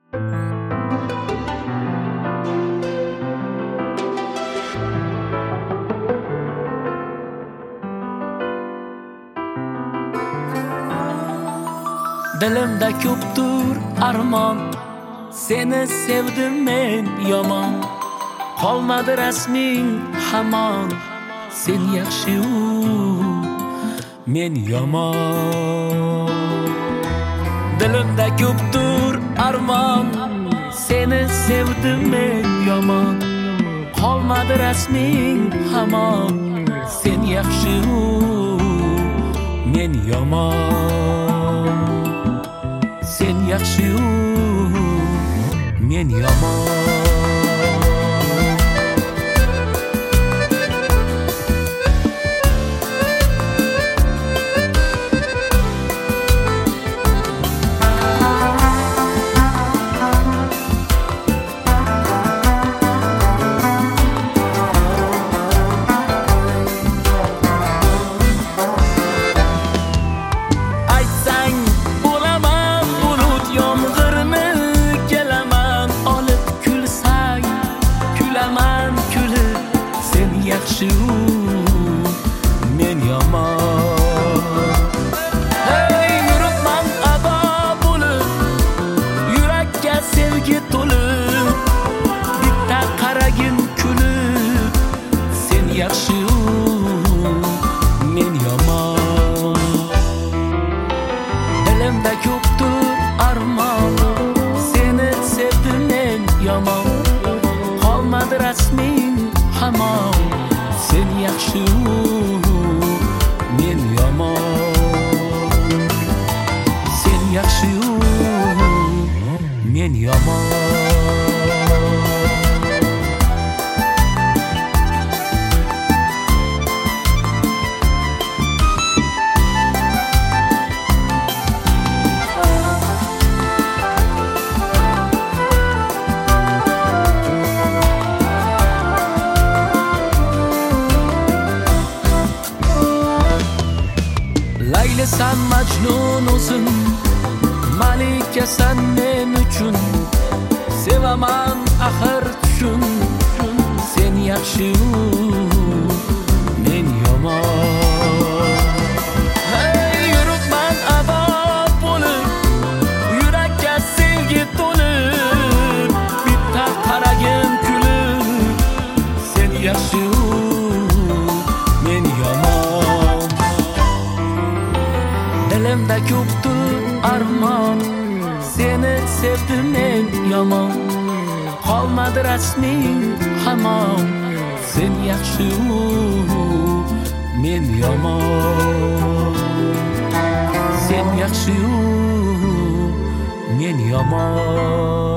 Dilimda ko'pdir armon, seni sevdim men yomon. Qolmadi rasming hamon, sen yaxshi-u, men yomon. Dilimda ko'pdir armon, seni sevdim men yomon. Qolmadi rasming hamon, sen yaxshi-u, men yomon. Sen yaxshi-u, men yomon. Yaxshi-u, men yomon. Hey, yuribman ado bo'lib, yurakka sevgi to'lib, bitta qaragin kulib, sen yaxshi-u, men yomon. Dilimda ko'pdir armon, seni sevdim men yomon. Qolmadi rasming hamon, sen yaxshi-u, men yomon. Sen yaxshi-u, men yomon. Laylisan Majnun o'zim, malikasan men uchun. Sevaman axir tushun, sen yaxshi-u, men yomon. Hey, yuribman ado bo'lib, yurakka sevgi to'lib, bitta qaragin kulib, sen yaxshi-u, men yomon. Dilimda ko'pdir armon, seni sevdim men yomon. Qolmadi rasming hamon, sen yaxshi-u, men yomon. Sen yaxshi-u, men yomon.